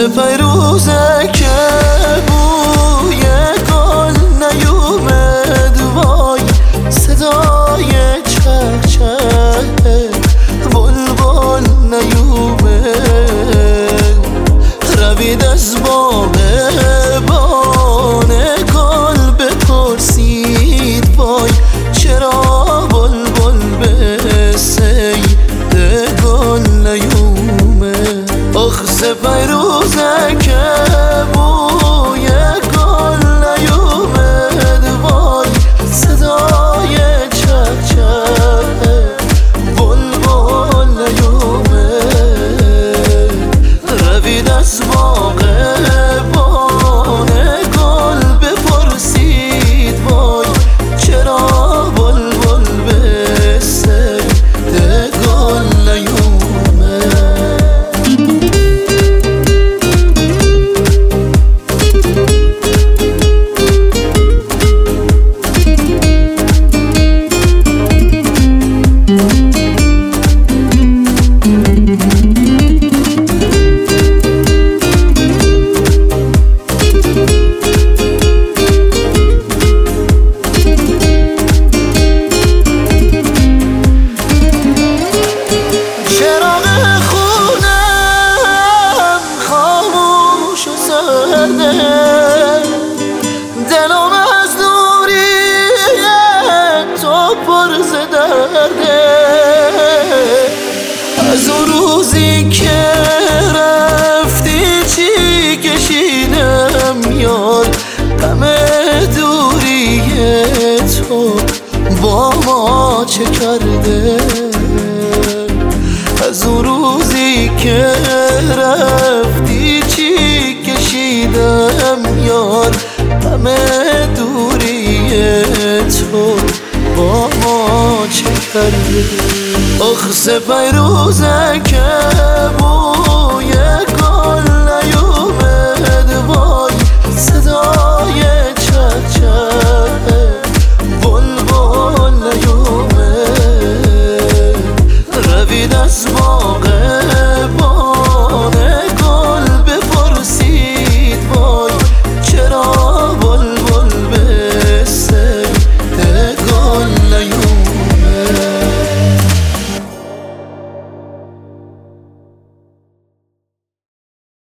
پیروزه که بوی گل نیومد، وای صدای چهچه بلبل نیومد. روید از باغبان گل بپرسید، وای چرا بلبل به صید گل نیومد. آخ پیروزه که بوی گل نیومد، وای صدای چهچه بلبل نیومد. روید از باغبان گل بپرسید، وای چرا بلبل به صید گل نیومد. دلم از دوری تو پر ز درده، از اون روزی که رفتی چی کشیدم یار، غم دوری تو با ما چه کرده. از اون روزی که رفتی چی کشیدم یار، همه دوری تو با ما چه کرده. آخ پیروزه که بوی